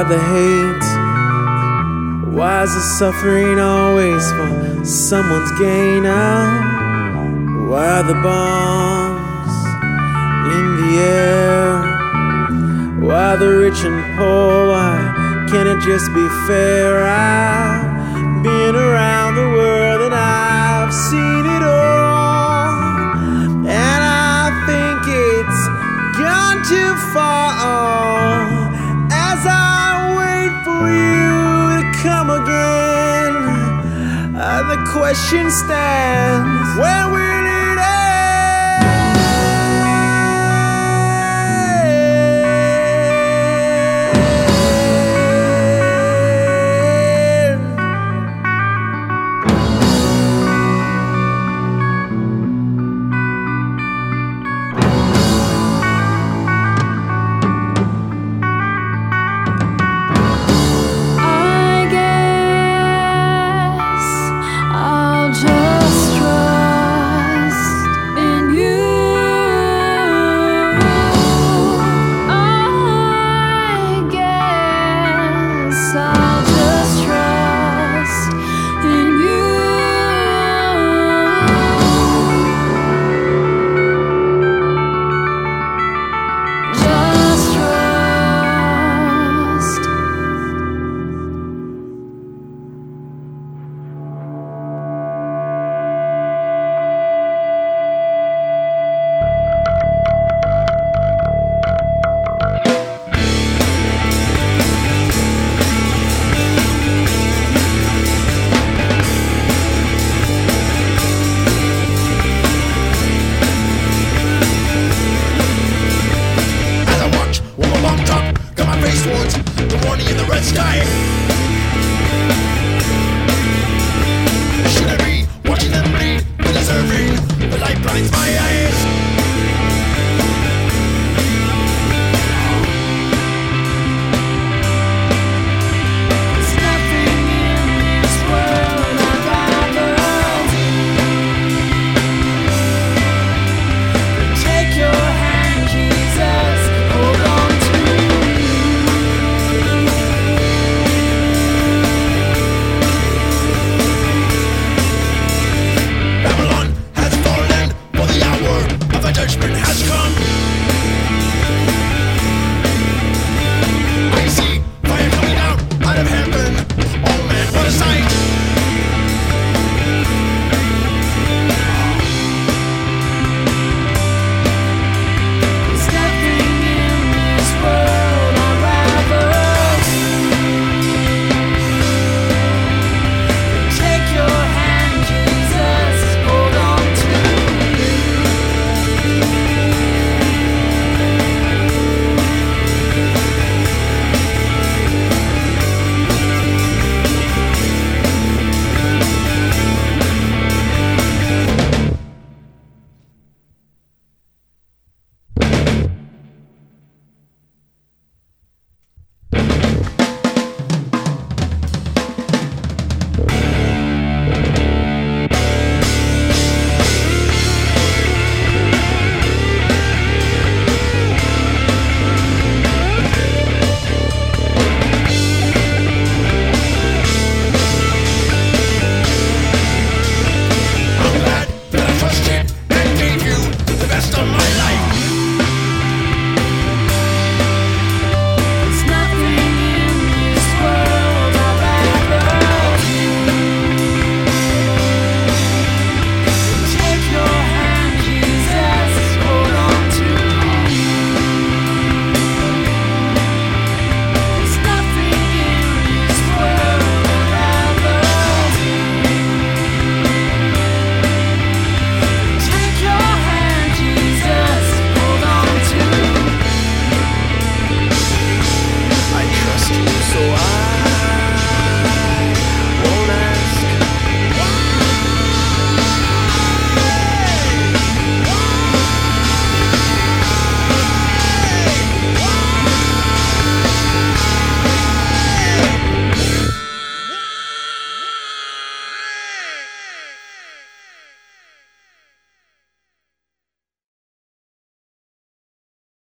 Why the hate? Why is the suffering always for someone's gain? Why are the bombs in the air? Why the rich and poor? Why can't it just be fair? I've been around the world and I've seen it all, and I think it's gone too far. As I wait for you to come again, the question stands: where will it towards the warning in the red sky? Should I be watching them bleed, deserving the light blinds my eyes? There's nothing in this world I'd rather take your hand, Jesus, hold on to me. Babylon has fallen, for the hour of the judgment has come.